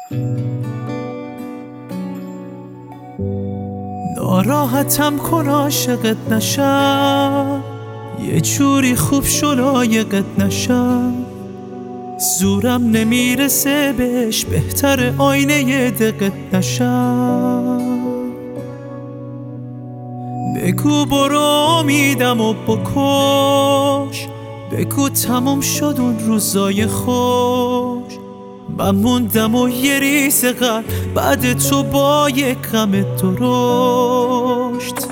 ناراحتم کن عاشقت نشم، یه جوری خوب شو لایقت نشم. زورم نمیرسه بهش، بهتر آینه دقت نشم. بگو برو امیدم و بکش، بگو تموم شد اون روزای خوش. من موندم و یه ریز قلب بعد تو با یک غم درشت.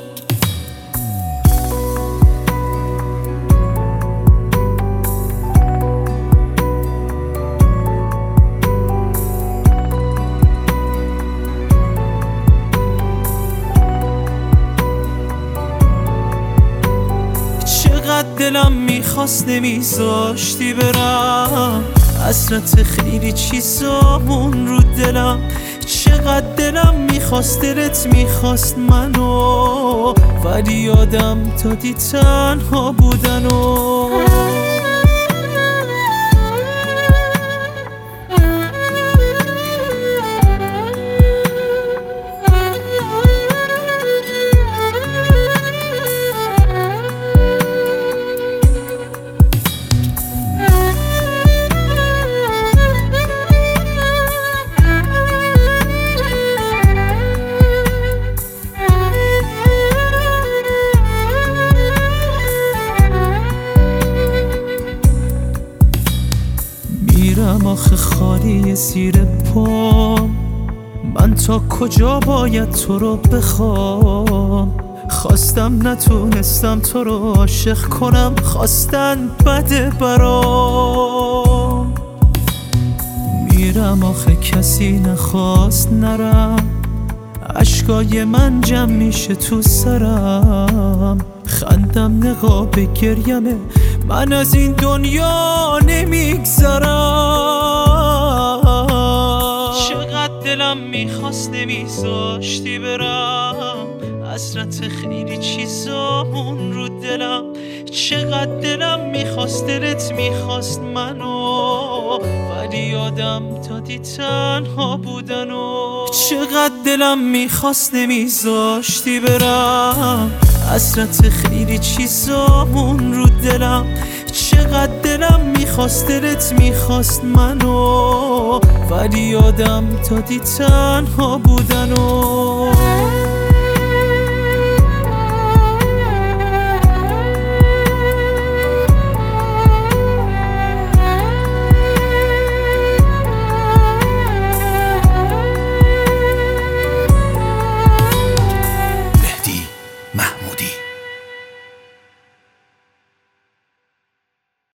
چقدر دلم میخواست نمیذاشتی برم، حسرت خیلی چیزامون رو دلم. چقدر دلم میخواست، دلت میخواست منو، ولی یادم دادی تنها بودنو. میرم آخه خالی زیر پام، من تا کجا باید تو رو بخوام. خواستم نتونستم تو رو عاشق کنم، خواستن بده برام. میرم آخه کسی نخواست نرم، اشکای من جمع میشه تو سرم. خندم نقاب گریمه، من از این دنیا نمیگذرم. چقدر دلم میخواست نمیذاشتی برم، حسرت خیلی چیزامون رو دلم. چقدر دلم میخواست، دلت میخواست منو، ولی یادم دادی تنها بودنو. چقدر دلم میخواست نمیذاشتی برم، حسرت خیلی چیزامون رو دلم. چقدر دلم میخواست، دلت میخواست منو، ولی یادم دادی تنها بودنو.